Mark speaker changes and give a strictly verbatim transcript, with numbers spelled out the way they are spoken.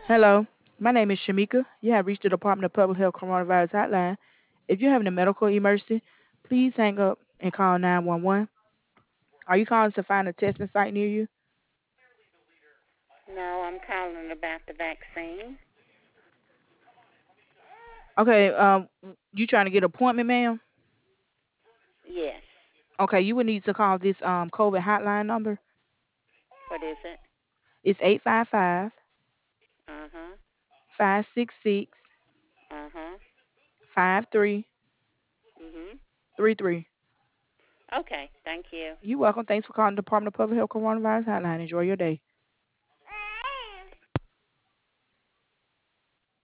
Speaker 1: Hello, my name is Shamika. You have reached the Department of Public Health Coronavirus Hotline. If you're having a medical emergency, please hang up and call nine one one. Are you calling to find a testing site near you?
Speaker 2: No, I'm calling about the vaccine.
Speaker 1: Okay, um, you trying to get an appointment, ma'am?
Speaker 2: Yes.
Speaker 1: Okay, you would need to call this um COVID hotline number.
Speaker 2: What is it?
Speaker 1: It's eight five five,
Speaker 2: Uh huh.
Speaker 1: five six six,
Speaker 2: Uh huh.
Speaker 1: five three
Speaker 2: Mhm.
Speaker 1: three three.
Speaker 2: Okay. Thank you.
Speaker 1: You're welcome. Thanks for calling the Department of Public Health Coronavirus Hotline. Enjoy your day.